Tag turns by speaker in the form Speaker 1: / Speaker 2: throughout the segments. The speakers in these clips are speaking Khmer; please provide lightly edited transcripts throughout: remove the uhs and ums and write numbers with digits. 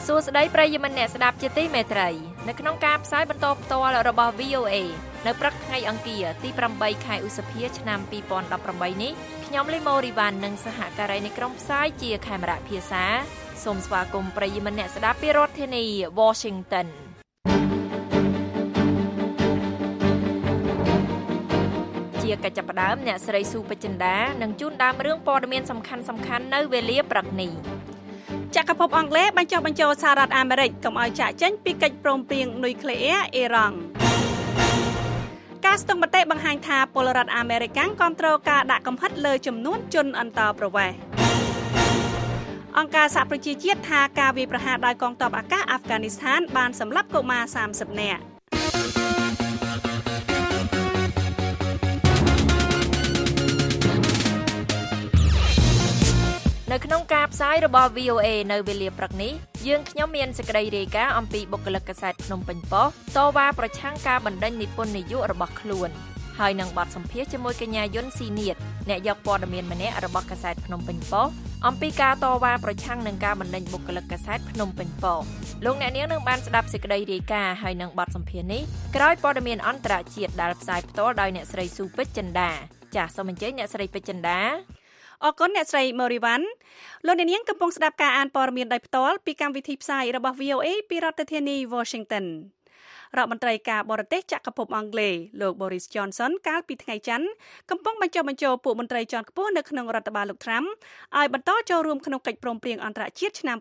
Speaker 1: សួស្តីប្រិយមិត្តអ្នកស្ដាប់ជាទីមេត្រីនៅក្នុងការផ្សាយបន្តផ្ទាល់របស់ VOA នៅព្រឹកថ្ងៃអង្គារទី8ខែឧសភាឆ្នាំ2018នេះខ្ញុំលីម៉ូរីវ៉ាន់និងសហការីនៃក្រុមផ្សាយជាខេមរៈភាសាសូមស្វាគមន៍ប្រិយមិត្តអ្នកស្ដាប់ពីរដ្ឋធានី Washingtonជាកិច្ចផ្ដើមអ្នកស្រីស៊ូពេជ្រចិន្តានឹងជូនដើមរឿងព័ត៌មានសំខាន់ៗនៅវេលាព្រឹកនេះចក្រភពអង់គ្លេសបញ្ចុះបញ្ចូលសហរដ្ឋអាមេរិកកុំឲ្យចាកចេញពីកិច្ចព្រមព្រៀងនុយក្លេអ៊ែរអ៊ីរ៉ង់ការស្ទង់មតិបង្ហាញថាពលរដ្ឋអាមេរិកគាំទ្រការដាក់កំហិតលើចំនួនជនអន្តោប្រវេសន៍អង្គការសហប្រជាជាតិថាការវាយប្រហារដោយកងទ័ពអាកាសអាហ្វហ្គានីស្ថានបានសម្លាប់កុមារ30នាក់នៅក្នុងការផ្សាយរបស់ VOA នៅវេលាព្រឹកនេះយើងខ្ញុំមានសេចក្តីរាយការណ៍អំពីបុគ្គលិកកាសែតភ្នំពេញប៉ុស្តិ៍តវ៉ាប្រឆាំងការបណ្តេញនិពន្ធនាយករបស់ខ្លួនហើយនឹងបទសម្ភាសន៍ជាមួយកញ្ញាយុនស៊ីនៀតអ្នកយកព័ត៌មានម្នាក់របស់កាសែតភ្នំពេញប៉ុស្តិ៍អំពីការតវ៉ាប្រឆាំងនឹងការបណ្តេញបុគ្គលិកកាសែតភ្នំពេញប៉ុស្តិ៍លោកអ្នកនាងនឹងបានស្ដាប់សេចក្តីរាយការណ៍ហើយនឹងបទសម្ភាសន៍នេះក្រោយព័ត៌មានអន្តរជាតិដែលផ្សាយផ្ទាល់ដោយអ្នកស្រីស៊ូពេជ្រចិន្តាចាសសូមអញ្ជើញអ្នកស្រីពេជ្រចិន្តាអរគុណអ្នកស្រីម៉ូរីវ៉ាន់លោកអ្នកនាងកំពុងស្ដាប់ការអានព័ត៌មានដោយផ្ទាល់ពីកម្មវិធីផ្សាយរបស់ VOA ពីរដ្ឋធានី Washington រដ្ឋមន្ត្រីការបរទេសចក្រភពអង់គ្លេសលោក Boris Johnson កាលពីថ្ងៃច័ន្ទកំពុងបញ្ចុះបញ្ចូលពួកមន្ត្រីជាន់ខ្ពស់នៅក្នុងរដ្ឋបាលលោក Trump ឲ្យបន្តចូលរួមក្នុងកិច្ចព្រមព្រៀងអន្តរជាតិឆ្នាំ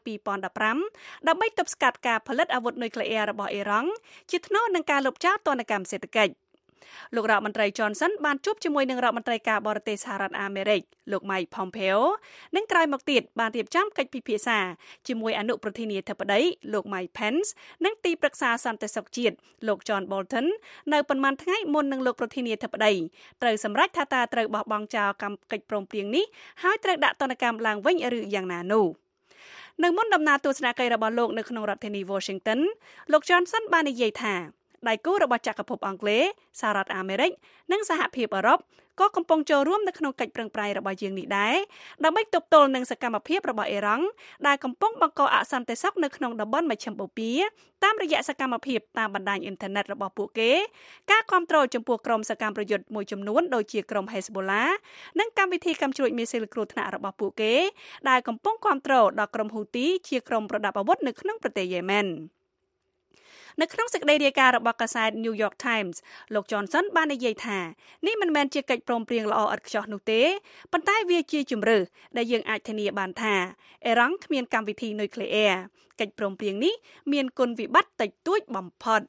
Speaker 1: 2015ដើម្បីទប់ស្កាត់ការផលិតអាវុធនុយក្លេអ៊ែររបស់អ៊ីរ៉ង់ជាថ្នូរនឹងការលុបចោលទណ្ឌកម្មសេដ្ឋកិច្ចលោករដ្ឋមន្ត្រី Johnson បានជួបជាមួយនឹងរដ្ឋមន្ត្រីការបរទេសសហរដ្ឋអាមេរិកលោក Mike Pompeo និងក្រោយមកទៀតបានរៀបចំកិច្ចពិភាក្សាជាមួយអនុប្រធានាធិបតីលោក Mike Pence និងទីប្រឹក្សាសន្តិសុខជាតិលោក John Bolton នៅប៉ុន្មានថ្ងៃមុននឹងលោកប្រធានាធិបតីត្រូវសម្រេចថាតើត្រូវបោះបង់ចោលកិច្ចព្រមព្រៀងនេះហើយត្រូវដាក់ទណ្ឌកម្មឡើងវិញឬយ៉ាងណានោះនៅមុនដំណើរទស្សនកិច្ចរបស់លោកនៅក្នុងរដ្ឋធានី Washington លោក Johnson បាននិយាយថាដៃគូរបស់ចក្រភពអង់គ្លេសសហរដ្ឋអាមេរិកនិងសហភាពអឺរ៉ុបក៏កំពុងចូលរួមនៅក្នុងកិច្ចប្រឹងប្រែងរបស់យើងនេះដែរដើម្បីទប់ទល់នឹងសកម្មភាពរបស់អ៊ីរ៉ង់ដែលកំពុងបង្កអសន្តិសុខនៅក្នុងតំបន់មជ្ឈិមបូព៌ាតាមរយៈសកម្មភាពតាមបណ្ដាញអ៊ីនធឺណិតរបស់ពួកគេការគាំទ្រចំពោះក្រុមសកម្មប្រយុទ្ធមួយចំនួនដូចជាក្រុម Hezbollah និងកម្មវិធីកាំជ្រួចមីស៊ីលគ្រោះថ្នាក់របស់ពួកគេដែលកំពុងគាំទ្រដល់ក្រុមហ៊ូទីជាក្រុមប្រដាប់អាវុធនៅក្នុងប្រទេសយេម៉ែននៅក្នុងសេចក្តីរាយការណ៍របស់កាសែត New York Times លោក Johnson បាននិយាយថានេះមិនមែនជាកិច្ចព្រមព្រៀងល្អឥតខ្ចោះនោះទេប៉ុន្តែវាជាជម្រើសដែលយើងអាចធានាបានថាអ៊ីរ៉ង់គ្មានកម្មវិធីនុយក្លេអ៊ែរកិច្ចព្រមព្រៀងនេះមានគុណវិបត្តិតិចតួចបំផុត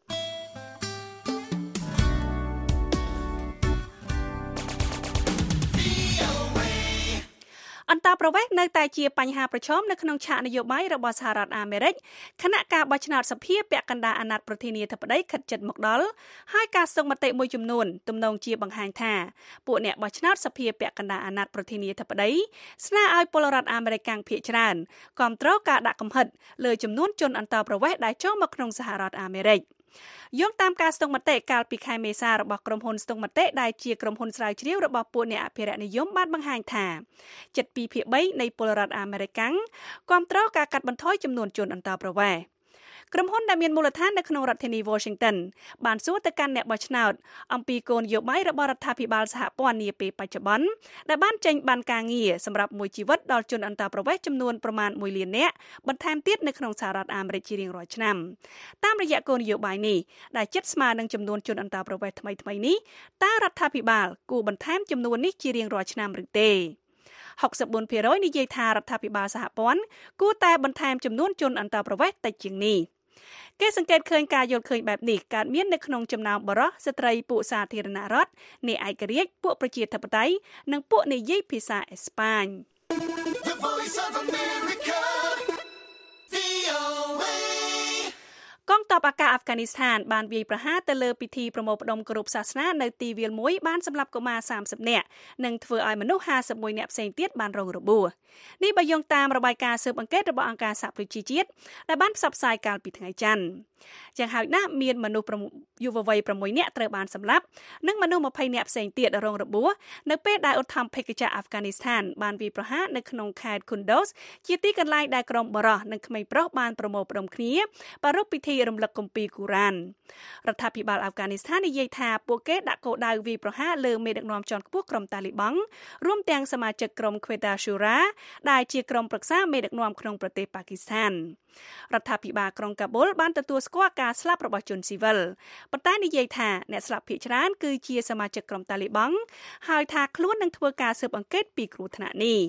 Speaker 1: អន្តរប្រវេសន៍នៅតែជាបញ្ហាប្រឈមនៅក្នុងឆាកនយោបាយរបស់សហរដ្ឋអាមេរិកខណៈការបោះឆ្នោតសភាពាក់កណ្ដាលអាណត្តិប្រធានាធិបតីខិតជិតមកដល់ហើយការស្ទង់មតិមួយចំនួនទំនងជាបង្ហាញថាពួកអ្នកបោះឆ្នោតសភាពាក់កណ្ដាលអាណត្តិប្រធានាធិបតីស្នើឲ្យពលរដ្ឋអាមេរិកភាគច្រើនគាំទ្រការដាក់កំហិតលើចំនួនជនអន្តរប្រវេសន៍ដែលចូលមកក្នុងសហរដ្ឋអាមេរិកយោងតាមការស្ទង់មតិកាលពីខែមេសារបស់ក្រុមហ៊ុនស្ទង់មតិដែលជាក្រុមហ៊ុនស្រាវជ្រាវរបស់ពួកអ្នកអភិរក្សនិយមបានបង្ហាញថា72%នៃពលរដ្ឋអាមេរិកគាំទ្រការកាត់បន្ថយចំនួនជនអន្តោប្រវេសន៍ក្រុមហ៊ុនដែលមានមូលដ្ឋាននៅក្នុងរដ្ឋធានី Washington បានសួរទៅកាន់អ្នកបោះឆ្នោតអំពីគោលនយោបាយរបស់រដ្ឋាភិបាលសហព័ន្ធនាពេលបច្ចុប្បន្នដែលបានចេញបានការងារសម្រាប់មួយជីវិតដល់ជនអន្តោប្រវេសន៍ចំនួនប្រមាណ1លាននាក់បន្ថែមទៀតនៅក្នុងសហរដ្ឋអាមេរិកជារៀងរាល់ឆ្នាំតាមរយៈគោលនយោបាយនេះដែលជិតស្មើនឹងចំនួនជនអន្តោប្រវេសន៍ថ្មីនេះតើរដ្ឋាភិបាលគួរបន្ថែមចំនួននេះជារៀងរាល់ឆ្នាំឬទេ64% និយាយថារដ្ឋាភិបាលសហព័ន្ធគួរតែបន្ថែមចំនួនជនអន្តោប្រវេសន៍តិចជាងនេះគេសង្កេតឃើញការយល់ឃើញបែបនេះកើតមាននៅក្នុងចំណោមបរិសុទ្ធស្ត្រីពួកសាធារណរដ្ឋនៃឯករាជ្យពួកប្រជាធិបតេយ្យនិងពួកនិយាយភាសាអេស្ប៉ាញកងទ័ពអាកាសអាហ្វហ្គានីស្ថានបានវាយប្រហារទៅលើពិធីប្រមូលផ្ដុំគោរពសាសនានៅទីវាលមួយបានសម្លាប់កុមារ30នាក់និងធ្វើឲ្យមនុស្ស51នាក់ផ្សេងទៀតបានរងរបួសនេះបើយោងតាមរបាយការណ៍ស៊ើបអង្កេតរបស់អង្គការសហប្រជាជាតិដែលបានផ្សព្វផ្សាយកាលពីថ្ងៃច័ន្ទ
Speaker 2: យ៉ាងហោចណាស់មានមនុស្សយុវវ័យ6នាក់ត្រូវបានសម្លាប់និងមនុស្ស20នាក់ផ្សេងទៀតរងរបួសនៅពេលដែលឧទ្ធម្ភិកចក្រអាហ្វហ្គានីស្ថានបានវាយប្រហារនៅក្នុងខេត្ត Kunduz ជាទីកន្លែងដែលក្រុមបរិសុទ្ធនិងក្មេងប្រុសបានប្រមូលផ្ដុំគ្នាប្រារព្ធពិធីរំលឹកគម្ពីរកូរ៉ានរដ្ឋាភិបាលអាហ្វហ្គានីស្ថាននិយាយថាពួកគេដាក់គោលដៅវាយប្រហារលើមេដឹកនាំជាន់ខ្ពស់ក្រុមតាលីបង់រួមទាំងសមាជិកក្រុម Quetta Shura ដែលជាក្រុមប្រឹក្សាមេដឹកនាំក្នុងប្រទេសប៉ាគីស្ថានរដ្ឋាភិបាលក្រុងកាប៊ុលបានទទួលស្គាល់ការស្លាប់របស់ជនស៊ីវិលប៉ុន្តែនិយាយថាអ្នកស្លាប់ភាគច្រើនគឺជាសមាជិកក្រុមតាលីបង់ហើយថាខ្លួននឹងធ្វើការស៊ើបអង្កេតពីគ្រោះថ្នាក់នេះ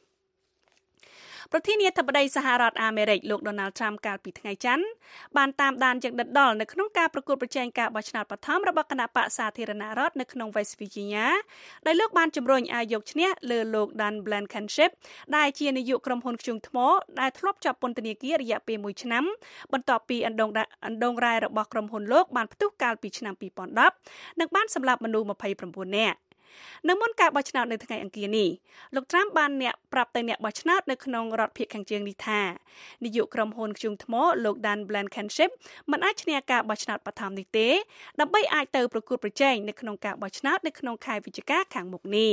Speaker 2: ប្រធានាធិបតីសហរដ្ឋអាមេរិកលោក Donald Trump កាលពីថ្ងៃច័ន្ទបានតាមដានយ៉ាងដិតដល់នៅក្នុងការប្រកួតប្រជែងការបោះឆ្នោតបឋមរបស់គណៈបក្សសាធារណរដ្ឋនៅក្នុង West Virginia ដែលលោកបានជំរុញឲ្យយកឈ្នះលើលោក Dan Blankenship ដែលជានាយកក្រុមហ៊ុនធ្យូងថ្មដែលធ្លាប់ជាប់ពន្ធនាគាររយៈពេល1ឆ្នាំបន្ទាប់ពីអណ្ដូងរ៉ែរបស់ក្រុមហ៊ុនលោកបានផ្ទុះកាលពីឆ្នាំ2010និងបានសម្លាប់មនុស្ស29នាក់នៅមុនការបោះឆ្នោតនៅថ្ងៃអង្គារនេះលោក Trump បានប្រាប់ទៅអ្នកបោះឆ្នោតនៅក្នុងរដ្ឋភាគខាងជើងនេះថានាយកក្រុមហ៊ុនធ្យូងថ្មលោក Dan Blankenship មិនអាចឈ្នះការបោះឆ្នោតបឋមនេះទេដើម្បីអាចទៅប្រកួតប្រជែងនៅក្នុងការបោះឆ្នោតនៅក្នុងខែវិច្ឆិកាខាងមុខនេះ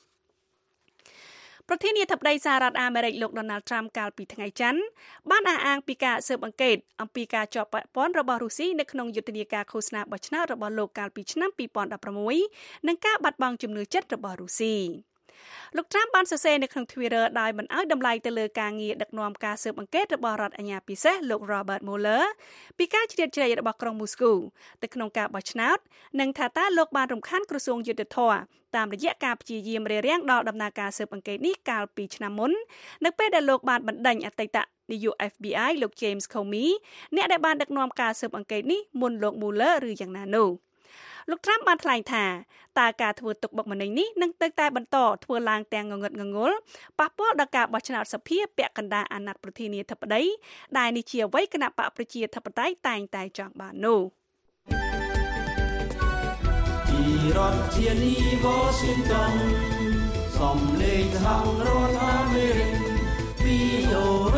Speaker 2: ប្រធានាធិបតីសហរដ្ឋអាមេរិកលោក Donald Trump កាលពីថ្ងៃច័ន្ទបានអះអាងពីការស៊ើបអង្កេតអំពីការជាប់ពាក់ព័ន្ធរបស់រុស្ស៊ីនៅក្នុងយុទ្ធនាការឃោសនាបោះឆ្នោតរបស់លោកកាលពីឆ្នាំ2016និងការបាត់បង់ជំនឿចិត្តរបស់រុស្ស៊ីលោក Trump បានសរសេរនៅក្នុង Twitter ដោយមិនឲ្យតម្លៃទៅលើការងារដឹកនាំការស៊ើបអង្កេតរបស់រដ្ឋអាជ្ញាពិសេសលោក Robert Mueller ពីការជ្រៀតជ្រែករបស់ក្រុងមូស្គូទៅក្នុងការបោះឆ្នោតនិងថាតើលោកបានរំខានក្រសួងយុត្តិធម៌តាមរយៈការព្យាយាមរារាំងដល់ដំណើរការស៊ើបអង្កេតនេះកាលពីឆ្នាំមុននៅពេលដែលលោកបានបណ្ដេញអតីតនាយក FBI លោក James Comey អ្នកដែលបានដឹកនាំការស៊ើបអង្កេតនេះមុនលោក Mueller ឬយ៉ាងណានោះលោក Trump បានថ្លែងថាតើការធ្វើទុកបុកម្នេញនេះនឹងទៅតែបន្តធ្វើឡើងទាំងងងឹតងងល់ប៉ះពាល់ដល់ការបោះឆ្នោតសភាពាក់កណ្ដាលអាណត្តិប្រធានាធិបតីដែលនេះជាអ្វីគណៈបកប្រជាធិបតេយ្យតែងតែចង់បាននោះពីរដ្ឋធានី Washington សំឡេងសហរដ្ឋអាមេរិក VOA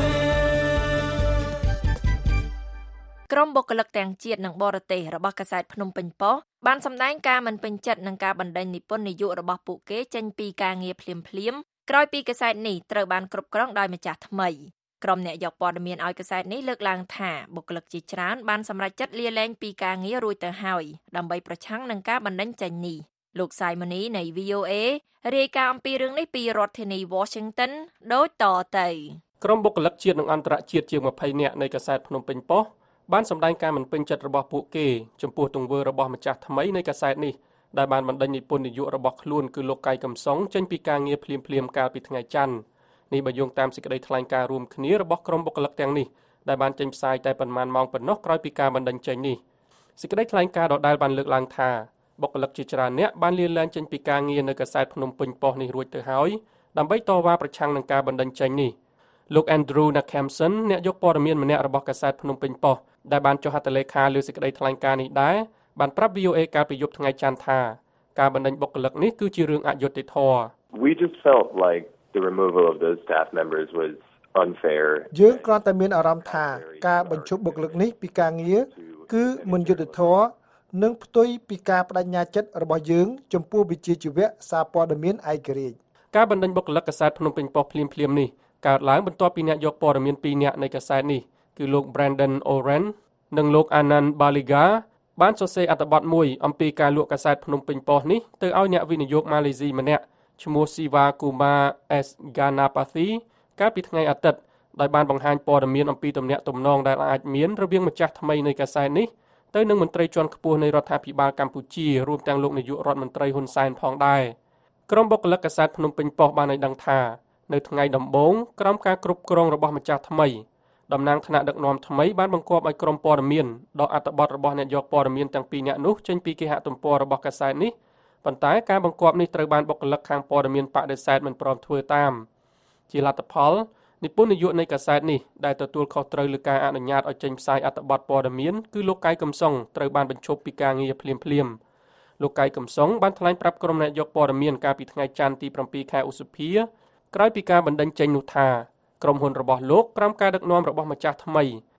Speaker 1: ក្រុមបុគ្គលិកទាំងជាតិនិងបរទេសរបស់កាសែតភ្នំពេញប៉ុស្តិ៍បានសម្ដែងការមិនពេញចិត្តនឹងការបណ្ដេញនិពន្ធនាយករបស់ពួកគេចេញពីការងារភ្លាមៗក្រោយពីកាសែតនេះត្រូវបានគ្រប់គ្រងដោយម្ចាស់ថ្មីក្រុមអ្នកយកព័ត៌មានឲ្យកាសែតនេះលើកឡើងថាបុគ្គលិកជាច្រើនបានសម្រេចចិត្តលាលែងពីការងាររួចទៅហើយដើម្បីប្រឆាំងនឹងការបណ្ដេញចេញនេះលោក Simony នៃ VOA រាយការណ៍អំពីរឿងនេះពីរដ្ឋធានី Washington ដូចតទៅ
Speaker 3: ក្រុមបុគ្គលិកជាតិនិងអន្តរជាតិជាង20នាក់នៃកាសែតភ្នំពេញប៉ុស្តិ៍បានសម្ដែងការមិនពេញចិត្តរបស់ពួកគេចំពោះទង្វើរបស់ម្ចាស់ថ្មីនៃកាសែតនេះដែលបានបណ្ដេញនិពន្ធនាយករបស់ខ្លួនគឺលោកកៃកំសុងចេញពីការងារភ្លាមៗកាលពីថ្ងៃច័ន្ទនេះបើយោងតាមសេចក្តីថ្លែងការណ៍រួមគ្នារបស់ក្រុមបុគ្គលិកទាំងនេះដែលបានចេញផ្សាយតែប៉ុន្មានម៉ោងប៉ុណ្ណោះក្រោយពីការបណ្ដេញចេញនេះសេចក្តីថ្លែងការណ៍ដដែលបានលើកឡើងថាបុគ្គលិកជាច្រើនអ្នកបានលាលែងចេញពីការងារនៅកាសែតភ្នំពេញប៉ុស្តិ៍នេះរួចទៅហើយដើម្បីតវ៉ាប្រឆាំងនឹងការបណ្ដេញចេញនេះលោក Andrew Nakamson អ្នកយកព័ត៌មានម្នាក់របស់កាសែតភ្នំពេញប៉ុស្តិ៍ដែលបានចុះហត្ថលេខាលើសេចក្តីថ្លែងការណ៍នេះដែរបានប្រាប់ VOA កាលពីយប់ថ្ងៃច័ន្ទថាការបណ្ដេញបុគ្គលិកនេះគឺជារឿងអយុត្តិធម៌
Speaker 4: We just felt like the removal of those staff members was unfair
Speaker 5: យើងគ្រាន់តែមានអារម្មណ៍ថាការបញ្ឈប់បុគ្គលិកនេះពីការងារគឺមិនយុត្តិធម៌និងផ្ទុយពីការបដិញ្ញាចិត្តរបស់យើងចំពោះវិជ្ជាជីវៈសារព័ត៌មានឯករាជ្យ
Speaker 3: ការបណ្ដេញបុគ្គលិកកាសែតភ្នំពេញប៉ុស្តិ៍ភ្លាមៗនេះកើតឡើងបន្ទាប់ពីអ្នកយកព័ត៌មាន2នាក់នៃកាសែតនេះគឺលោក Brandon Oren និងលោក Anand Baliga បានសរសេរអត្ថបទមួយអំពីការលក់កាសែតភ្នំពេញប៉ុស្តិ៍នេះទៅឲ្យអ្នកវិនិយោគម៉ាឡេស៊ីម្នាក់ឈ្មោះ Siva Kumar S Ganapathy កាលពីថ្ងៃអាទិត្យដោយបានបង្ហាញព័ត៌មានអំពីទំនាក់ទំនងដែលអាចមានរវាងម្ចាស់ថ្មីនៃកាសែតនេះទៅនឹងមន្ត្រីជាន់ខ្ពស់នៃរដ្ឋាភិបាលកម្ពុជារួមទាំងលោកនាយករដ្ឋមន្ត្រីហ៊ុនសែនផងដែរក្រុមបុគ្គលិកកាសែតភ្នំពេញប៉ុស្តិ៍បានឲ្យដឹងថានៅថ្ងៃដំបូងក្រោមការគ្រប់គ្រងរបស់ម្ចាស់ថ្មីតំណាងថ្នាក់ដឹកនាំថ្មីបានបង្គាប់ឲ្យក្រុមព័ត៌មានដកអត្ថបទរបស់អ្នកយកព័ត៌មានទាំងពីរនាក់នោះចេញពីគេហទំព័ររបស់កាសែតនេះប៉ុន្តែការបង្គាប់នេះត្រូវបានបុគ្គលិកខាងព័ត៌មានបដិសេធមិនព្រមធ្វើតាមជាលទ្ធផលនិពន្ធនាយកនៃកាសែតនេះដែលទទួលខុសត្រូវលើការអនុញ្ញាតឲ្យចេញផ្សាយអត្ថបទព័ត៌មានគឺលោកកៃកំសុងត្រូវបានបញ្ឈប់ពីការងារភ្លាមៗលោកកៃកំសុងបានថ្លែងប្រាប់ក្រុមអ្នកយកព័ត៌មានកាលពីថ្ងៃច័ន្ទទី7ខែឧសភាក្រោយពីការបណ្ដេញចេញនោះថាក្រុមហ៊ុនរបស់លោកក្រោមការដឹកនាំរបស់ម្ចាស់ថ្មី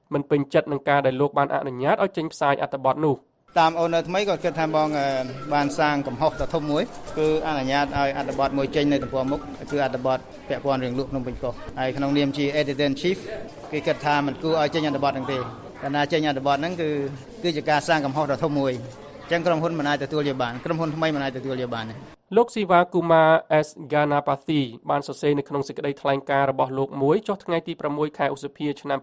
Speaker 3: មិនពេញចិត្តនឹងការដែលលោកបានអនុញ្ញាតឲ្យចេញផ្សាយអត្ថបទនោះ
Speaker 6: តាមអូននៅថ្មីក៏គិតថាបងបានសាងកំហុសដ៏ធំមួយគឺអនុញ្ញាតឲ្យអត្ថបទមួយចេញនៅទំព័រមុខគឺអត្ថបទពាក់ព័ន្ធរឿងលក់ភ្នំពេញប៉ុស្តិ៍ហើយក្នុងនាមជា Editor in Chief គេគិតថាមិនគួរឲ្យចេញអត្ថបទហ្នឹងទេកាលណាចេញអត្ថបទហ្នឹងគឺជាការសាងកំហុសដ៏ធំមួយអញ្ចឹងក្រុមហ៊ុនមិនអាចទទួលយកបានក្រុមហ៊ុនថ្មីមិនអាចទទួលយកបានទេ
Speaker 3: លោកស៊ីវ៉ាគូម៉ា S Ganapathy បានសរសេរនៅក្នុងសេចក្តីថ្លែងការណ៍របស់លោកមួយចុះថ្ងៃទី6ខែឧសភាឆ្នាំ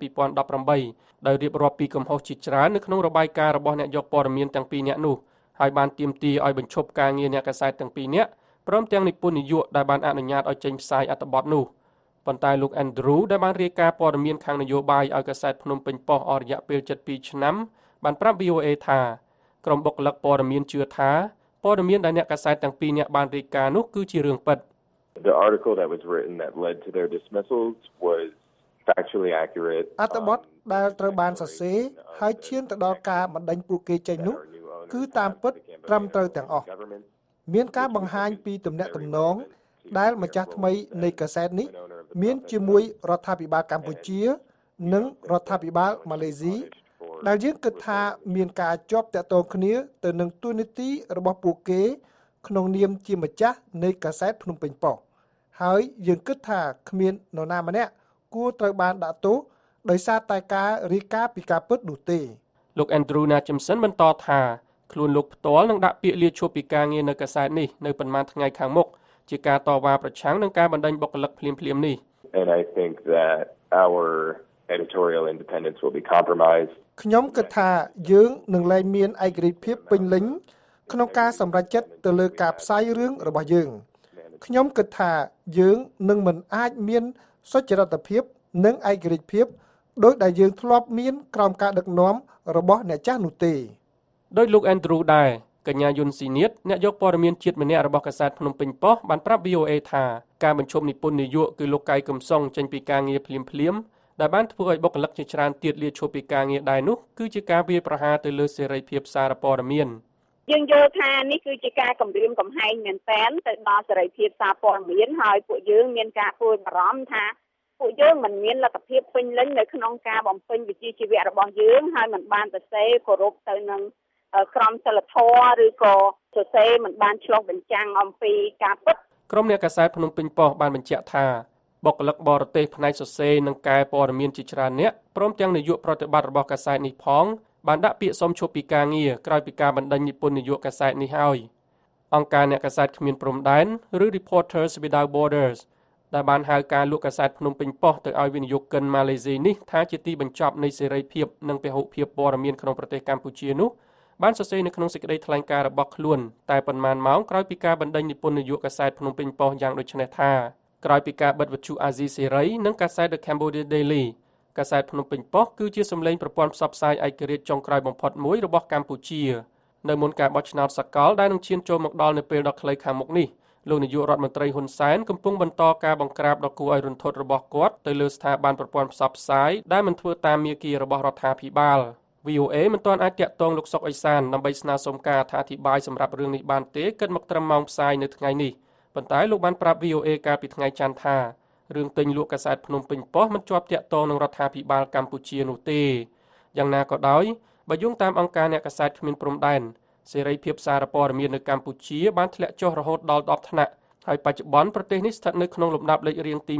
Speaker 3: 2018ដោយរៀបរាប់ពីកំហុសជាច្រើននៅក្នុងរបាយការណ៍របស់អ្នកយកព័ត៌មានទាំងពីរនាក់នោះហើយបានទាមទារឲ្យបញ្ឈប់ការងារអ្នកកាសែតទាំងពីរនាក់ព្រមទាំងនិពន្ធនាយកដែលបានអនុញ្ញាតឲ្យចេញផ្សាយអត្ថបទនោះប៉ុន្តែលោក Andrew ដែលបានរាយការណ៍ព័ត៌មានខាងនយោបាយឲ្យកាសែតភ្នំពេញប៉ុស្តិ៍អស់រយៈពេល72ឆ្នាំបានប្រាប់ VOA ថាក្រុមបុគ្គលិកព័ត៌មានជឿថាព័ត៌មានដែលអ្នកកាសែតទាំងពីរនាក់បានរាយការណ៍នោះគឺជារឿងពិត
Speaker 4: The article that was written that led to their dismissals was factually accurate.
Speaker 5: អត្ថបទដែលត្រូវបានសរសេរហើយឈានទៅដល់ការបណ្ដេញពួកគេចេញនោះគឺតាមពិតត្រឹមត្រូវទាំងអស់មានការបង្ហាញពីទំនាក់ទំនងដែលម្ចាស់ថ្មីនៃកាសែតនេះមានជាមួយរដ្ឋាភិបាលកម្ពុជានិងរដ្ឋាភិបាលម៉ាឡេស៊ីដែលយើងគិតថាមានការជាប់តាក់ទងគ្នាទៅនឹងទូនីតិរបស់ពួកគេក្នុងនាមជាម្ចាស់នៃកាសែតភ្នំពេញប៉ុស្តិ៍ហើយយើងគិតថាគ្មាននរណាម្នាក់គួរត្រូវបានដាក់ទោសដោយសារតែការរាយការណ៍ពីការពិតនោះទេ
Speaker 3: លោក Andrew Nachimson បន្តថាខ្លួនលោកផ្ទាល់នឹងដាក់ពាក្យលាឈប់ពីការងារនៅកាសែតនេះនៅប៉ុន្មានថ្ងៃខាងមុខជាការតវ៉ាប្រឆាំងនឹងការបណ្ដេញបុគ្គលិកភ្លាមៗនេះ
Speaker 4: And I think that our editorial independence will be compromised.
Speaker 5: ខ្ញុំគិតថាយើងនឹងលែងមានឯករាជ្យភាពពេញលេញក្នុងការសម្រេចចិត្តទៅលើការផ្សាយរឿងរបស់យើងខ្ញុំគិតថាយើងនឹងមិនអាចមានសុចរិតភាពនិងឯករាជ្យភាពដោយដែលយើងធ្លាប់មានក្រោមការដឹកនាំរបស់អ្នកចាស់នោះទេ
Speaker 3: ដោយលោក Andrew ដែរកញ្ញាយុនស៊ីនៀតអ្នកយកព័ត៌មានជាតិម្នាក់របស់កាសែតភ្នំពេញប៉ុស្តិ៍បានប្រាប់ VOA ថាការបញ្ឈប់និពន្ធនាយកគឺលោកកៃកំសុងចេញពីការងារភ្លាមៗដែលបានធ្វើឲ្យបុគ្គលិកជាច្រើនទៀតលាឈប់ពីការងារដែរនោះគឺជាការវាយប្រហារទៅលើសេរីភាពសារព័ត៌មាន
Speaker 7: យើងយល់ថានេះគឺជាការគំរាមកំហែងមែនទែនទៅដល់សេរីភាពសារព័ត៌មានហើយពួកយើងមានការព្រួយបារម្ភថាពួកយើងមិនមានលទ្ធភាពពេញលេញនៅក្នុងការបំពេញវិជ្ជាជីវៈរបស់យើងហើយមិនបានសរសេរគោរពទៅនឹងក្រមសីលធម៌ឬក៏សរសេរមិនបានឆ្លុះបញ្ចាំងអំពីការពិត
Speaker 3: ក្រុមអ្នកកាសែតភ្នំពេញប៉ុស្តិ៍បានបញ្ជាក់ថាបុគ្គលិកបរទេសផ្នែកសរសេរនិងកែព័ត៌មានជាច្រើនអ្នកព្រមទាំងនាយកប្រតិបត្តិរបស់កាសែតនេះផងបានដាក់ពាក្យសុំឈប់ពីការងារក្រោយពីការបណ្ដេញនិពន្ធនាយកកាសែតនេះហើយអង្គការអ្នកកាសែតគ្មានព្រំដែនឬ Reporters Without Borders ដែលបានហៅការលក់កាសែតភ្នំពេញប៉ុស្តិ៍ទៅឲ្យវិនិយោគិនម៉ាឡេស៊ីនេះថាជាទីបញ្ចប់នៃសេរីភាពនិងពហុភាពព័ត៌មានក្នុងប្រទេសកម្ពុជានោះបានសរសេរនៅក្នុងសេចក្តីថ្លែងការណ៍របស់ខ្លួនតែប៉ុន្មានម៉ោងក្រោយពីការបណ្ដេញនិពន្ធនាយកកាសែតភ្នំពេញប៉ុស្តិ៍យ៉ាងដូចនេះថាក្រោយពីការបិទវិទ្យុអាស៊ីសេរីនិងកាសែត The Cambodia Daily កាសែតភ្នំពេញប៉ុស្តិ៍គឺជាសម្លេងប្រព័ន្ធផ្សព្វផ្សាយឯករាជ្យចុងក្រោយបំផុតមួយរបស់កម្ពុជានៅមុនការបោះឆ្នោតសកលដែលនឹងឈានចូលមកដល់នៅពេលដ៏ខ្លីខាងមុខនេះលោកនាយករដ្ឋមន្ត្រីហ៊ុនសែនកំពុងបន្តការបង្ក្រាបដ៏គួរឲ្យរន្ធត់របស់គាត់ទៅលើស្ថាប័នប្រព័ន្ធផ្សព្វផ្សាយដែលមិនធ្វើតាមមាគ៌ារបស់រដ្ឋាភិបាល VOA មិនទាន់អាចតាក់ទងលោកសុកអេសានដើម្បីស្នើសុំការអធិប្បាយសម្រាប់រឿងនេះបានទេគិតមកត្រឹមម៉ោងផ្សាយនៅថ្ងៃនេះប៉ុន្តែលោកបានប្រាប់ VOA កាលពីថ្ងៃច័ន្ទថារឿងទិញលក់កាសែតភ្នំពេញប៉ុស្តិ៍មិនជាប់តាក់ទងនឹងរដ្ឋាភិបាលកម្ពុជានោះទេយ៉ាងណាក៏ដោយបើយោងតាមអង្គការអ្នកកាសែតគ្មានព្រំដែនសេរីភាពសារព័ត៌មាននៅកម្ពុជាបានធ្លាក់ចុះរហូតដល់10ថ្នាក់ហើយបច្ចុប្បន្នប្រទេសនេះស្ថិតនៅក្នុងលំដាប់លេខរៀងទី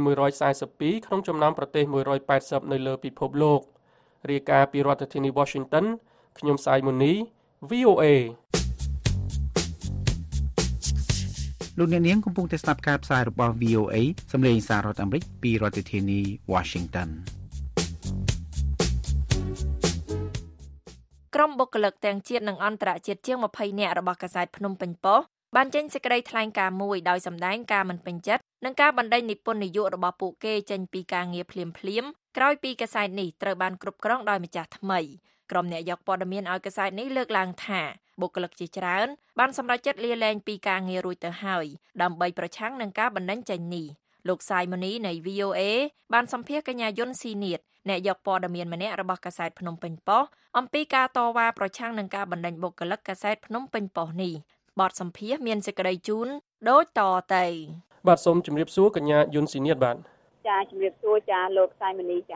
Speaker 3: 142ក្នុងចំណោមប្រទេស180នៅលើពិភពលោករាយការណ៍ពីរដ្ឋធានី Washington ខ្ញុំសាយមុនី VOA
Speaker 8: លោកអ្នកនាងកំពុងតែស្ដាប់ការផ្សាយរបស់ VOA សម្លេងសាររដ្ឋអាមេរិកពីរដ្ឋធានី Washington
Speaker 1: ក្រុមបុគ្គលិកទាំងជាតិនិងអន្តរជាតិជាង20នាក់របស់កាសែតភ្នំពេញប៉ុស្តិ៍បានចេញសេចក្តីថ្លែងការណ៍មួយដោយសម្ដែងការមិនពេញចិត្តនឹងការបណ្ដេញនិពន្ធនាយករបស់ពួកគេចេញពីការងារភ្លាមៗក្រោយពីកាសែតនេះត្រូវបានគ្រប់គ្រងដោយម្ចាស់ថ្មីក្រុមអ្នកយកព័ត៌មានឲ្យកាសែតនេះលើកឡើងថាបុគ្គលិកជាច្រើនបានសម្រេចចិត្តលាលែងពីការងាររួចទៅហើយដើម្បីប្រឆាំងនឹងការបណ្ដេញចេញនេះលោកសាយម៉ូនីនៃ VOA បានសម្ភាសន៍កញ្ញាយុនស៊ីនៀតអ្នកយកព័ត៌មានម្នាក់របស់កាសែតភ្នំពេញប៉ុស្តិ៍អំពីការតវ៉ាប្រឆាំងនឹងការបណ្ដេញបុគ្គលិកកាសែតភ្នំពេញប៉ុស្តិ៍នេះបទសម្ភាសន៍មានសេចក្តីជូនដូចតទៅ
Speaker 3: បាទសូមជម្រាបសួរកញ្ញាយុនស៊ីនៀតបាទ
Speaker 7: ចាជម្រាបសួរចាលោកសាយម៉ូនីចា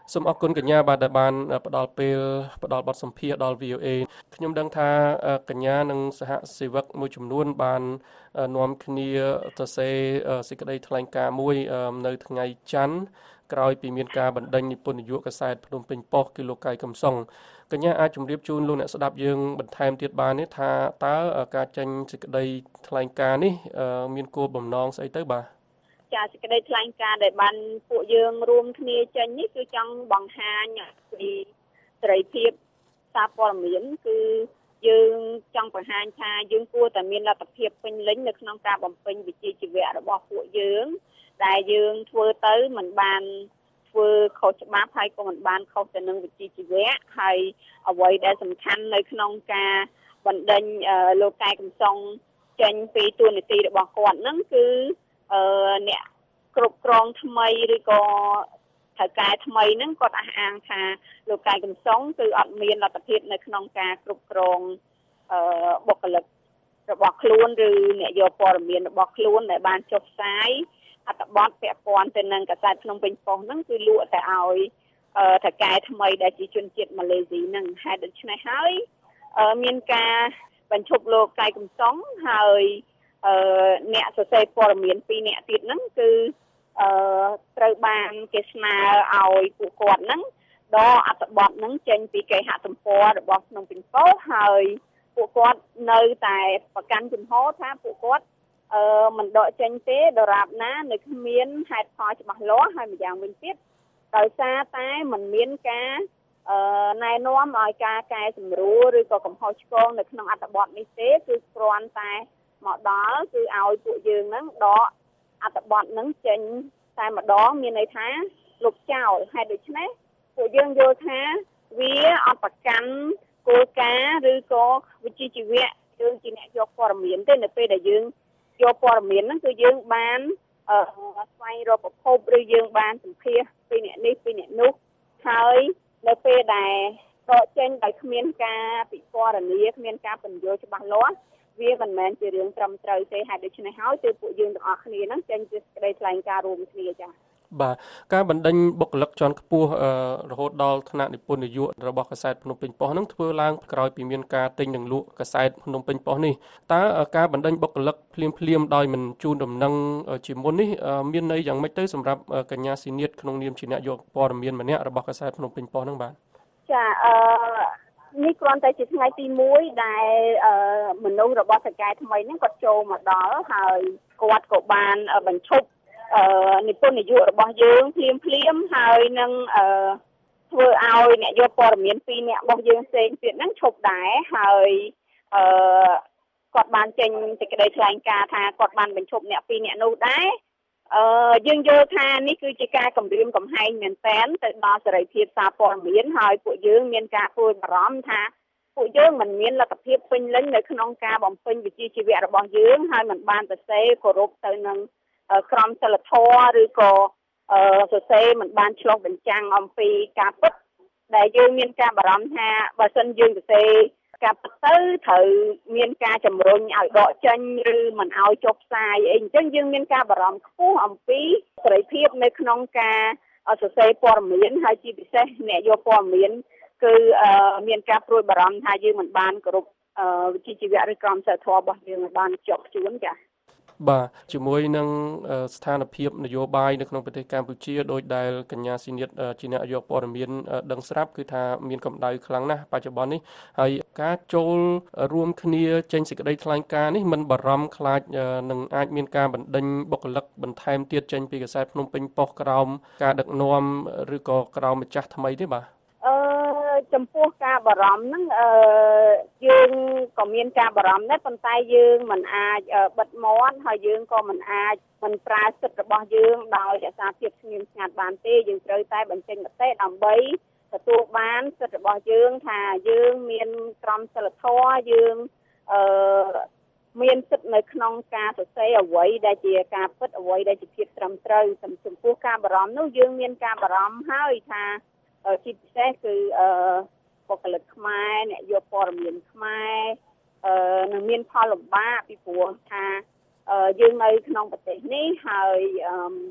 Speaker 3: សូមអរគុណកញ្ញាបាទដែលបានផ្ដល់ពេលផ្ដល់បទសម្ភាសន៍ដល់ VOA ខ្ញុំដឹងថាកញ្ញានិងសហសេវកមួយចំនួនបាននាំគ្នាសរសេរសេចក្តីថ្លែងការណ៍មួយនៅថ្ងៃច័ន្ទក្រោយពីមានការបណ្ដេញនិពន្ធនាយកកាសែតភ្នំពេញប៉ុស្តិ៍គឺលោកកៃកំសុងកញ្ញាអាចជម្រាបជូនលោកអ្នកស្ដាប់យើងបន្ថែមទៀតបានទេថាតើការចេញសេចក្តីថ្លែងការណ៍នេះមានគោលបំណងស្អីទៅបាទ
Speaker 7: ចាសេចក្តីថ្លែងការណ៍ដែលបានពួកយើងរួមគ្នាចេញនេះគឺចង់បង្ហាញពីសេរីភាពសារព័ត៌មានគឺយើងចង់បង្ហាញថាយើងគួរតែមានលទ្ធភាពពេញលេញនៅក្នុងការបំពេញវិជ្ជាជីវៈរបស់ពួកយើងដែលយើងធ្វើទៅមិនបានធ្វើខុសច្បាប់ហើយក៏មិនបានខុសទៅនឹងវិជ្ជាជីវៈហើយអ្វីដែលសំខាន់នៅក្នុងការបណ្ដេញលោកកែកំសុងចេញពីតួនាទីរបស់គាត់ហ្នឹងគឺអ្នកគ្រប់គ្រងថ្មីឬក៏ថៅកែថ្មីហ្នឹងគាត់អះអាងថាលោកកែកំសុងគឺអត់មានលទ្ធភាពនៅក្នុងការគ្រប់គ្រងបុគ្គលិករបស់ខ្លួនឬអ្នកយកព័ត៌មានរបស់ខ្លួនដែលបានចុះផ្សាយអត្ថបទពាក់ព័ន្ធទៅនឹងកាសែតភ្នំពេញប៉ុស្តិ៍ហ្នឹងគឺលក់តែឲ្យថៅកែថ្មីដែលជាជនជាតិម៉ាឡេស៊ីហ្នឹងហេតុដូច្នេះហើយមានការបញ្ឈប់លោកកែកំសុងហើយអ្នកសរសេរព័ត៌មាន2នាក់ទៀតហ្នឹងគឺត្រូវបានគេស្នើឲ្យពួកគាត់ហ្នឹងដកអត្ថបទហ្នឹងចេញពីគេហទំព័ររបស់ភ្នំពេញប៉ុស្តិ៍ហើយពួកគាត់នៅតែប្រកាន់ជំហរថាពួកគាត់មិនដកចេញទេដរាបណានៅគ្មានហេតុផលច្បាស់លាស់ហើយម្យ៉ាងវិញទៀតដោយសារតែមិនមានការណែនាំឲ្យការកែសម្រួលឬក៏កំហុសឆ្គងនៅក្នុងអត្ថបទនេះទេគឺគ្រាន់តែមកដល់គឺឲ្យពួកយើងហ្នឹងដកអត្ថបទហ្នឹងចេញតែម្ដងមានន័យថាលុបចោលហើយដូច្នេះពួកយើងយល់ថាវាអត់ប្រកាន់គោលការណ៍ឬក៏វិជ្ជាជីវៈយើងជាអ្នកយកព័ត៌មានទេនៅពេលដែលយើងយកព័ត៌មានហ្នឹងគឺយើងបានស្វែងរកប្រភពឬយើងបានសម្ភាសពីអ្នកនេះពីអ្នកនោះហើយនៅពេលដែលដកចេញដោយគ្មានការពិពណ៌នាគ្មានការពន្យល់ច្បាស់លាស់វាមិនមែនជារឿងត្រឹមត្រូវទេហើយដូច្នេះហើយទើបពួកយើងទាំងអស់គ្នាហ្នឹងចេញជាសេចក្តីថ្លែងការណ៍រួមគ្នាចា៎
Speaker 3: បាទការបណ្ដេញបុគ្គលិកជាន់ខ្ពស់រហូតដល់ថ្នាក់និពន្ធនាយករបស់កាសែតភ្នំពេញប៉ុស្តិ៍ហ្នឹងធ្វើឡើងក្រោយពីមានការទិញនិងលក់កាសែតភ្នំពេញប៉ុស្តិ៍នេះតើការបណ្ដេញបុគ្គលិកភ្លាមដោយមិនជូនដំណឹងជាមុននេះមានន័យយ៉ាងម៉េចទៅសម្រាប់កញ្ញាស៊ីនីតក្នុងនាមជាអ្នកយកព័ត៌មានម្នាក់របស់កាសែតភ្នំពេញប៉ុស្តិ៍ហ្នឹងបាទ
Speaker 7: ចានេះគ្រាន់តែជាថ្ងៃទី1ដែលមនុស្សរបស់ថៅកែថ្មីហ្នឹងគាត់ចូលមកដល់ហើយគាត់ក៏បានបញ្ឈប់និពន្ធនាយករបស់យើងភ្លាមហើយនឹងធ្វើឲ្យអ្នកយកព័ត៌មាន2នាក់របស់យើងផ្សេងទៀតហ្នឹងឈប់ដែរហើយគាត់បានចេញសេចក្តីថ្លែងការណ៍ថាគាត់បានបញ្ឈប់អ្នក2នាក់នោះដែរយើងយល់ថានេះគឺជាការគំរាមកំហែងមែនទែនទៅដល់សេរីភាពសារព័ត៌មានហើយពួកយើងមានការព្រួយបារម្ភថាពួកយើងមិនមានលទ្ធភាពពេញលេញនៅក្នុងការបំពេញវិជ្ជាជីវៈរបស់យើងហើយមិនបានទៅសេគោរពទៅនឹងក្រមសីលធម៌ឬក៏សរសេរមិនបានឆ្លុះបញ្ចាំងអំពីការពិតដែលយើងមានការបារម្ភថាបើសិនយើងសរសេរការពិតទៅត្រូវមានការជំរុញឲ្យដកចេញឬមិនឲ្យចុះផ្សាយអីអញ្ចឹងយើងមានការបារម្ភខ្ពស់អំពីសេរីភាពនៅក្នុងការសរសេរព័ត៌មានហើយជាពិសេសអ្នកយកព័ត៌មានគឺមានការព្រួយបារម្ភថាយើងមិនបានគោរពវិជ្ជាជីវៈឬក្រមសីលធម៌របស់យើងបានជាប់ជួនចា៎
Speaker 3: បាទជាមួយនឹងស្ថានភាពនយោបាយនៅក្នុងប្រទេសកម្ពុជាដោយដែលកញ្ញាស៊ីនីតជាអ្នកយកព័ត៌មានដឹងស្រាប់គឺថាមានកម្ដៅខ្លាំងណាស់បច្ចុប្បន្ននេះហើយការចូលរួមគ្នាចេញសេចក្តីថ្លែងការណ៍នេះមិនបារម្ភខ្លាចនឹងអាចមានការបណ្ដេញបុគ្គលិកបន្ថែមទៀតចេញពីកាសែតភ្នំពេញប៉ុស្តិ៍ក្រោមការដឹកនាំឬក៏ក្រោមម្ចាស់ថ្មីទេបាទ
Speaker 7: ចំពោះការបារម្ភហ្នឹងយើងក៏មានការបារម្ភដែរប៉ុន្តែយើងមិនអាចបិទមាត់ហើយយើងក៏មិនអាចមិនប្រើសិទ្ធិរបស់យើងដោយរក្សាភាពស្ងៀមស្ងាត់បានទេយើងត្រូវតែបញ្ចេញមតិដើម្បីទទួលបានសិទ្ធិរបស់យើងថាយើងមានក្រមសីលធម៌យើងមានសិទ្ធិនៅក្នុងការសរសេរអ្វីដែលជាការពិតអ្វីដែលជាភាពត្រឹមត្រូវចំពោះការបារម្ភនោះយើងមានការបារម្ភហើយថាជាពិសេសគឺបុគ្គលិកខ្មែរអ្នកយកព័ត៌មានខ្មែរនឹងមានផលលំបាកពីព្រោះថាយើងនៅក្នុងប្រទេសនេះហើយ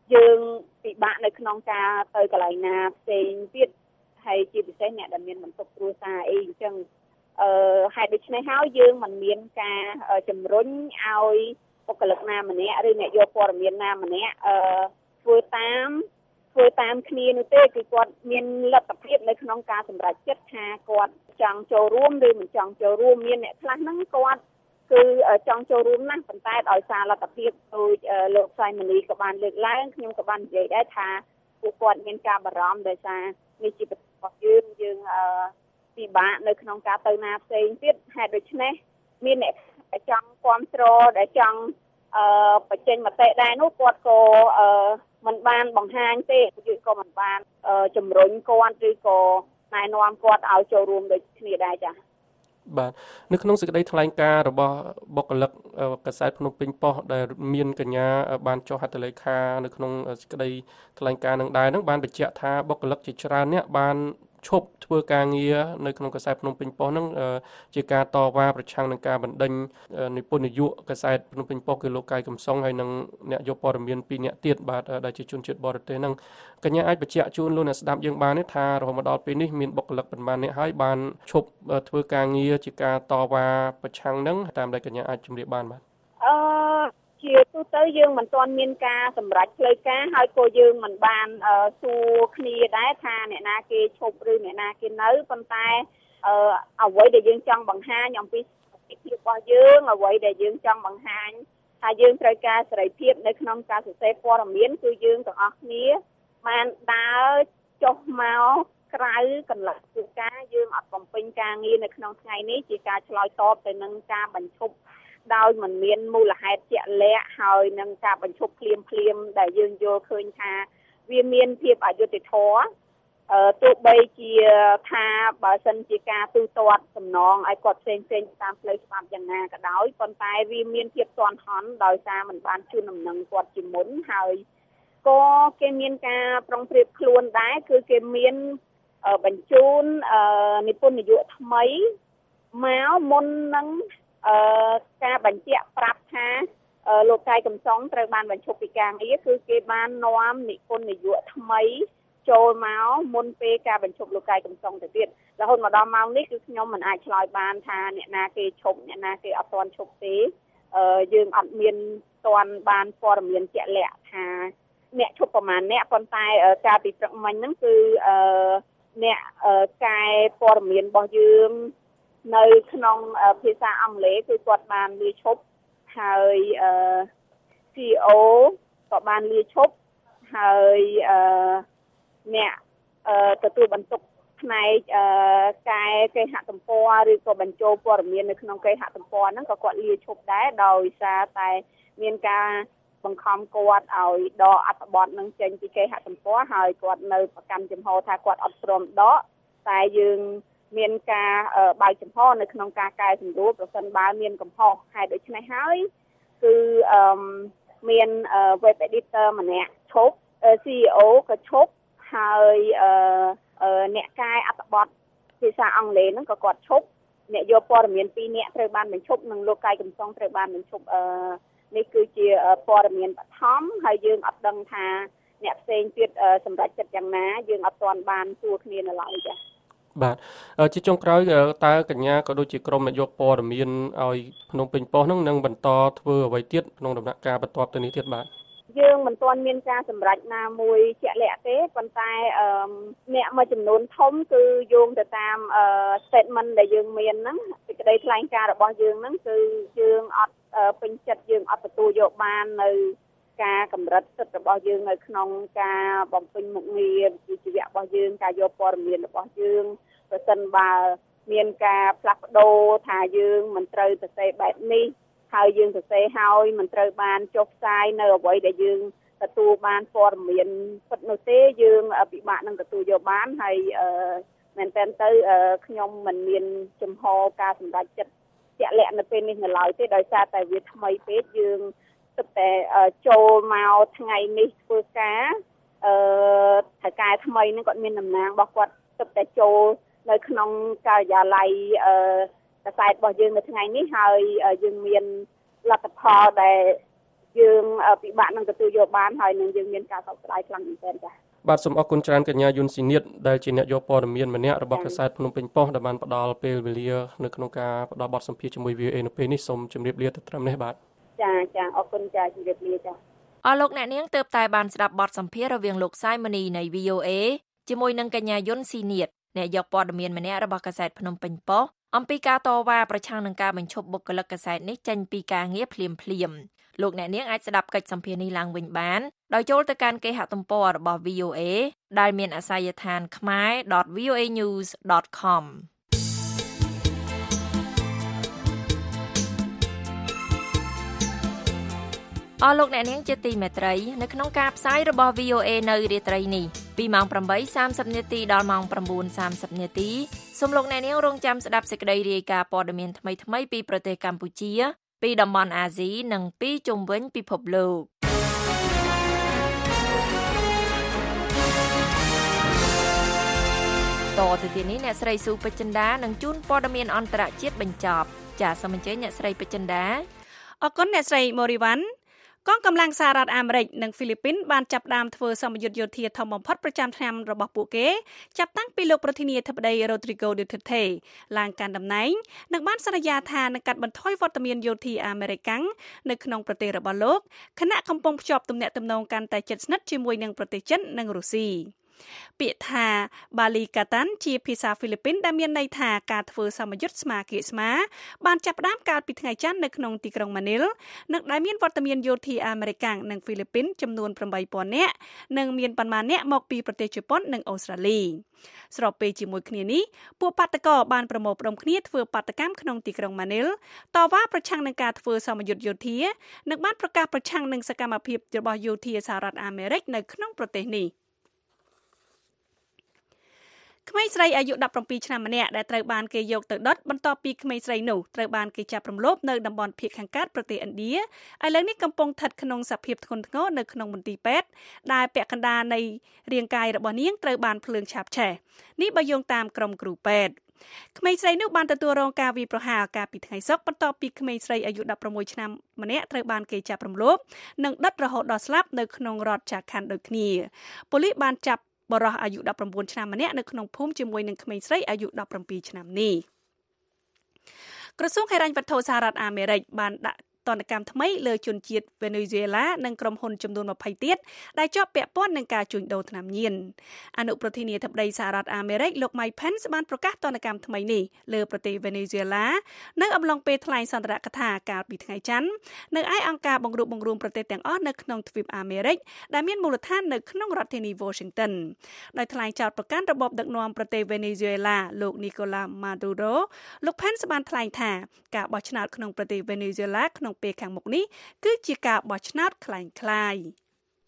Speaker 7: យើងពិបាកនៅក្នុងការទៅកន្លែងណាផ្សេងទៀតហើយជាពិសេសអ្នកដែលមានបន្ទុកគ្រួសារអីអញ្ចឹងហេតុដូច្នេះហើយយើងមិនមានការជំរុញឲ្យបុគ្គលិកណាម្នាក់ឬអ្នកយកព័ត៌មានណាម្នាក់ធ្វើតាមគ្នានោះទេគឺគាត់មានលទ្ធភាពនៅក្នុងការសម្រេចចិត្តថាគាត់ចង់ចូលរួមឬមិនចង់ចូលរួមមានអ្នកខ្លះហ្នឹងគាត់គឺចង់ចូលរួមណាស់ប៉ុន្តែដោយសារលទ្ធភាពដូចលោកសៃមនីក៏បានលើកឡើងខ្ញុំក៏បាននិយាយដែរថាពួកគាត់មានការបារម្ភដោយសារនេះជាប្រទេសរបស់យើងពិបាកនៅក្នុងការទៅណាផ្សេងទៀតហេតុដូច្នេះមានអ្នកចង់គ្រប់គ្រងដែលចង់បញ្ចេញមតិដែរនោះគាត់ក៏មិនបានបង្ហាញទេយើងក៏មិនបានជំរុញគាត់ឬក៏ណែនាំគាត់ឲ្យចូលរួមដូចគ្នាដែរចា៎
Speaker 3: បាទនៅក្នុងសេចក្តីថ្លែងការណ៍របស់បុគ្គលិកកាសែតភ្នំពេញប៉ុស្តិ៍ដែលមានកញ្ញាបានចុះហត្ថលេខានៅក្នុងសេចក្តីថ្លែងការណ៍នឹងដែរនឹងបានបញ្ជាក់ថាបុគ្គលិកជាច្រើនអ្នកបានឈប់ធ្វើការងារនៅក្នុងកាសែតភ្នំពេញប៉ុស្តិ៍នឹងជាការតវ៉ាប្រឆាំងនឹងការបណ្ដេញនិពន្ធនាយកកាសែតភ្នំពេញប៉ុស្តិ៍គឺលោកកាយកំសុងហើយនិងអ្នកយកព័ត៌មាន2នាក់ទៀតបាទដែលជាជនជាតិបរទេសនឹងកញ្ញាអាចបញ្ជាក់ជូនលោកអ្នកស្ដាប់យើងបានទេថារហូតមកដល់ពេលនេះមានបុគ្គលិកប៉ុន្មានអ្នកហើយបានឈប់ធ្វើការងារជាការតវ៉ាប្រឆាំងនឹងតាមដែលកញ្ញាអាចជម្រាបបានបាទ
Speaker 7: ជាទូទៅយើងមិនទាន់មានការសម្រេចផ្លូវការហើយក៏យើងមិនបានសួរគ្នាដែរថាអ្នកណាគេឈប់ឬអ្នកណាគេនៅប៉ុន្តែអ្វីដែលយើងចង់បង្ហាញអំពីសិទ្ធិភាពរបស់យើងអ្វីដែលយើងចង់បង្ហាញថាយើងត្រូវការសេរីភាពនៅក្នុងការសរសេរព័ត៌មានគឺយើងទាំងអស់គ្នាបានដើរចុះមកក្រៅកន្លះធ្វើការយើងអត់បំពេញការងារនៅក្នុងថ្ងៃនេះជាការឆ្លើយតបទៅនឹងការបញ្ឈប់ដោយមិនមានមូលហេតុជាក់លាក់ហើយនឹងការបញ្ឈប់ភ្លាមដែលយើងយល់ឃើញថាវាមានភាពអយុត្តិធម៌ទោះបីជាថាបើសិនជាការទូទាត់សំណងឲ្យគាត់ផ្សេងតាមផ្លូវច្បាប់យ៉ាងណាក៏ដោយប៉ុន្តែវាមានភាពទាន់ហន់ដោយសារមិនបានជូនដំណឹងគាត់ជាមុនហើយក៏គេមានការប្រុងប្រៀបខ្លួនដែរគឺគេមានបញ្ជូននិពន្ធនាយកថ្មីមកមុននឹងការបញ្ជាក់ប្រាប់ថាលោកកាយកំសុងត្រូវបានបញ្ឈប់ពីការងារគឺគេបាននាំនិពន្ធនាយកថ្មីចូលមកមុនពេលការបញ្ឈប់លោកកាយកំសុងទៅទៀតរហូតមកដល់ម៉ោងនេះគឺខ្ញុំមិនអាចឆ្លើយបានថាអ្នកណាគេឈប់អ្នកណាគេអត់ទាន់ឈប់ទេយើងអត់មានទាន់បានព័ត៌មានជាក់លាក់ថាអ្នកឈប់ប្រមាណអ្នកប៉ុន្តែការពីព្រឹកមិញហ្នឹងគឺអ្នកកែព័ត៌មានរបស់យើងនៅក្នុងភាសាអង់គ្លេសគឺគាត់បានលាឈប់ហើយ CEO ក៏បានលាឈប់ហើយអ្នកទទួលបន្ទុកផ្នែកកែគេហទំព័រឬក៏បញ្ចូលព័ត៌មាននៅក្នុងគេហទំព័រហ្នឹងក៏គាត់លាឈប់ដែរដោយសារតែមានការបង្ខំគាត់ឲ្យដកអត្ថបទនឹងចេញពីគេហទំព័រហើយគាត់នៅប្រកាន់ចំហថាគាត់អត់ព្រមដកតែយើងមានការបើកចំហនៅក្នុងការកែសម្រួលប្រសិនបើមានកំហុសហើយដូច្នេះហើយគឺមាន web editor ម្នាក់ឈប់ CEO ក៏ឈប់ហើយអ្នកកែអត្ថបទភាសាអង់គ្លេសហ្នឹងក៏គាត់ឈប់អ្នកយកព័ត៌មាន2នាក់ត្រូវបានបញ្ឈប់និងលោកកាយកំសុងត្រូវបានបញ្ឈប់នេះគឺជាព័ត៌មានបឋមហើយយើងអត់ដឹងថាអ្នកផ្សេងទៀតសម្រាប់ចិត្តយ៉ាងណាយើងអត់ទាន់បានសួរគ្នានៅឡើយចា៎
Speaker 3: បាទជាចុងក្រោយតើកញ្ញាក៏ដូចជាក្រុមអ្នកយកព័ត៌មានឲ្យភ្នំពេញប៉ុស្តិ៍នឹងបន្តធ្វើអ្វីទៀតក្នុងដំណាក់កាលបន្ទាប់ទៅនេះទៀតបាទ
Speaker 7: យើងមិនទាន់មានការសម្រេចណាមួយជាក់លាក់ទេប៉ុន្តែអ្នកមួយចំនួនធំគឺយោងទៅតាម statement ដែលយើងមានហ្នឹងសេចក្តីថ្លែងការណ៍របស់យើងហ្នឹងគឺយើងអត់ពេញចិត្តយើងអត់ទទួលយកបាននៅការកម្រិតសិទ្ធិរបស់យើងនៅក្នុងការបំពេញមុខងារវិជ្ជាជីវៈរបស់យើងការយកព័ត៌មានរបស់យើងប្រសិនបើមានការផ្លាស់ប្ដូរថាយើងមិនត្រូវសរសេរបែបនេះហើយយើងសរសេរហើយមិនត្រូវបានចុះផ្សាយនៅអ្វីដែលយើងទទួលបានព័ត៌មានពិតនោះទេយើងពិបាកនឹងទទួលយកបានហើយមែនតើទៅខ្ញុំមិនមានចំហការសម្រេចចិត្តជាក់លាក់នៅពេលនេះនៅឡើយទេដោយសារតែវាថ្មីពេកយើងទើបតែចូលមកថ្ងៃនេះធ្វើការថៅកែថ្មីហ្នឹងគាត់មានតំណាងរបស់គាត់ទើបតែចូលនៅក្នុងការិយាល័យកាសែតរបស់យើងនៅថ្ងៃនេះហើយយើងមានលទ្ធផលដែលយើងពិបាកនឹងទទួលយកបានហើយនឹងយើងមានការសោកស្ដាយខ្លាំងមែនទែនចា៎
Speaker 3: បាទសូមអរគុណច្រើនកញ្ញាយុនស៊ីនៀតដែលជាអ្នកយកព័ត៌មានម្នាក់របស់កាសែតភ្នំពេញប៉ុស្តិ៍ដែលបានផ្ដល់ពេលវេលានៅក្នុងការផ្ដល់បទសម្ភាសន៍ជាមួយ VOA នៅពេលនេះសូមជម្រាបលាទៅត្រឹមនេះបាទ
Speaker 7: ចាអរគុណចាជម្រាបលាចា
Speaker 1: អរលោកអ្នកនាងទើបតែបានស្ដាប់បទសម្ភាសន៍រវាងលោកសាយមនីនៃ VOA ជាមួយនឹងកញ្ញាយុនស៊ីនៀតអ្នកយកព័ត៌មានម្នាក់របស់កាសែតភ្នំពេញប៉ុស្តិ៍អំពីការតវ៉ាប្រឆាំងនឹងការបញ្ឈប់បុគ្គលិកកាសែតនេះចេញពីការងារភ្លាមលោកអ្នកនាងអាចស្ដាប់កិច្ចសម្ភាសន៍នេះឡើងវិញបានដោយចូលទៅកាន់គេហទំព័ររបស់ VOA ដែលមានអាសយដ្ឋាន khmer.voanews.com អរលោកអ្នកនាងជាទីមេត្រីនៅក្នុងការផ្សាយរបស់ VOA នៅរាត្រីនេះពីម៉ោង 8:30 នាទីដល់ម៉ោង 9:30 នាទីសូមលោកអ្នកនាងរងចាំស្ដាប់សេចក្តីរាយការណ៍ព័ត៌មានថ្មីៗពីប្រទេសកម្ពុជាពីតំបន់អាស៊ីនិងពីជុំវិញពិភពលោកតទៅទីនេះអ្នកស្រីស៊ូពេជ្រចិន្តានឹងជូនព័ត៌មានអន្តរជាតិបញ្ចប់ចាសសូមអញ្ជើញអ្នកស្រីពេជ្រចិន្តា
Speaker 2: អរគុណអ្នកស្រីម៉ូរីវ៉ាន់កងកម្លាំងសហរដ្ឋអាមេរិកនិងហ្វីលីពីនបានចាប់ផ្ដើមធ្វើសម្ពយុទ្ធយោធាធំបំផុតប្រចាំឆ្នាំរបស់ពួកគេចាប់តាំងពីលោកប្រធានាធិបតី Rodrigo Duterte ឡើងកាន់តំណែងនិងបានសន្យាថានឹងកាត់បន្ថយវត្តមានយោធាអាមេរិកនៅក្នុងប្រទេសរបស់លោកខណៈកំពុងភ្ជាប់ទំនាក់ទំនងកាន់តែជិតស្និទ្ធជាមួយនឹងប្រទេសចិននិងរុស្ស៊ីពាក្យថាបាលីកាតាន់ជាភាសាហ្វីលីពីនដែលមានន័យថាការធ្វើសម្ពយុទ្ធស្មារតីស្មាបានចាប់ផ្ដើមកាលពីថ្ងៃច័ន្ទនៅក្នុងទីក្រុងម៉ានីលនិងដែលមានវត្តមានយោធាអាមេរិកនិងហ្វីលីពីនចំនួន 8,000 នាក់និងមានប៉ុន្មាននាក់មកពីប្រទេសជប៉ុននិងអូស្ត្រាលីស្របពេលជាមួយគ្នានេះពួកបាតកោបានប្រមូលផ្ដុំគ្នាធ្វើបាតកម្មក្នុងទីក្រុងម៉ានីលតវ៉ាប្រឆាំងនឹងការធ្វើសម្ពយុទ្ធយោធានិងបានប្រកាសប្រឆាំងនឹងសកម្មភាពរបស់យោធាសហរដ្ឋអាមេរិកនៅក្នុងប្រទេសនេះក្មេងស្រីអាយុ17ឆ្នាំម្នាក់ដែលត្រូវបានគេយកទៅដុតបន្ទាប់ពីក្មេងស្រីនោះត្រូវបានគេចាប់រំលោភនៅតំបន់ភាគខាងកើតប្រទេសឥណ្ឌាឥឡូវនេះកំពុងស្ថិតក្នុងសភាពធ្ងន់ធ្ងរនៅក្នុងមន្ទីរពេទ្យដែលពាក់កណ្ដាលនៃរាងកាយរបស់នាងត្រូវបានភ្លើងឆាបឆេះនេះបើយោងតាមក្រុមគ្រូពេទ្យក្មេងស្រីនោះបានទទួលរងការវាយប្រហារកាលពីថ្ងៃសុក្របន្ទាប់ពីក្មេងស្រីអាយុ16ឆ្នាំម្នាក់ត្រូវបានគេចាប់រំលោភនិងដុតរហូតដល់ស្លាប់នៅក្នុងរដ្ឋចាខ័ណ្ឌដូចគ្នាប៉ូលីសបានចាប់បរិះអាយុ19ឆ្នាំម្នាក់នៅក្នុងភូមិជាមួយនឹងក្មេងស្រីអាយុ17ឆ្នាំនេះក្រសួងហិរញ្ញវត្ថុសហរដ្ឋអាមេរិកបានដាក់ទណ្ឌកម្មថ្មីលើជនជាតិវេណេស៊ុយអេឡានិងក្រុមហ៊ុនចំនួន20ទៀតដែលជាប់ពាក់ព័ន្ធនឹងការជួញដូរថ្នាំញៀនអនុប្រធានាធិបតីសហរដ្ឋអាមេរិកលោក Mike Pence បានប្រកាសទណ្ឌកម្មថ្មីនេះលើប្រទេសវេណេស៊ុយអេឡានៅអំឡុងពេលថ្លែងសន្ទរកថាកាលពីថ្ងៃច័ន្ទនៅឯអង្គការបង្រួបបង្រួមប្រទេសទាំងអស់នៅក្នុងទ្វីបអាមេរិកដែលមានមូលដ្ឋាននៅក្នុងរដ្ឋធានី Washington ដោយថ្លែងចោទប្រកាន់របបដឹកនាំប្រទេសវេណេស៊ុយអេឡាលោក Nicolas Maduro លោក Pence បានថ្លែងថាការបោះឆ្នោតក្នុងប្រទេសវេណេស៊ុយអេឡាក្នុងពេលខាងមុខនេះគឺជាការបោះឆ្នោតคล้ายៗ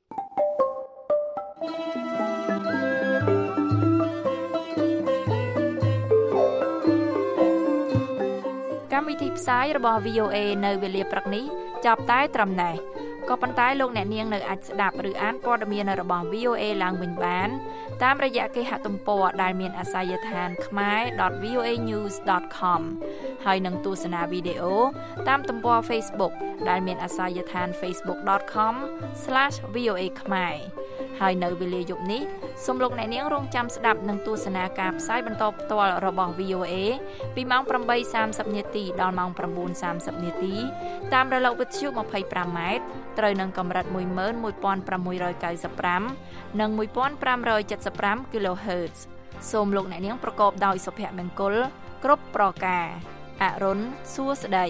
Speaker 1: កម្មវិធីផ្សាយរបស់ VOA នៅវេលាព្រឹកនេះចាប់តែត្រឹមណេះក៏ប៉ុន្តែលោកអ្នកនាងនៅអាចស្ដាប់ឬអានព័ត៌មានរបស់ VOA ឡើងវិញបានតាមរយៈគេហទំព័រដែលមានអាសយដ្ឋាន khmer.voanews.com ហើយនឹងទស្សនាវីដេអូតាមទំព័រ Facebook ដែលមានអាសយដ្ឋាន facebook.com/voa khmer ហើយនៅវេលាយប់នេះសូមលោកអ្នកនាងរងចាំស្ដាប់និងទស្សនាការផ្សាយបន្តផ្ទាល់របស់ VOA ពីម៉ោង 8:30 នាទីដល់ម៉ោង 9:30 នាទីតាមរលកវិទ្យុ 25M ត្រូវនឹងកម្រិត 11695 និង 1575 kHz សូមលោកអ្នកនាងប្រកបដោយសុភមង្គលគ្រប់ប្រការអរុនសួស្តី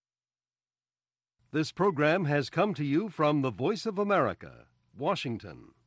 Speaker 9: This program has come to you from the Voice of America, Washington.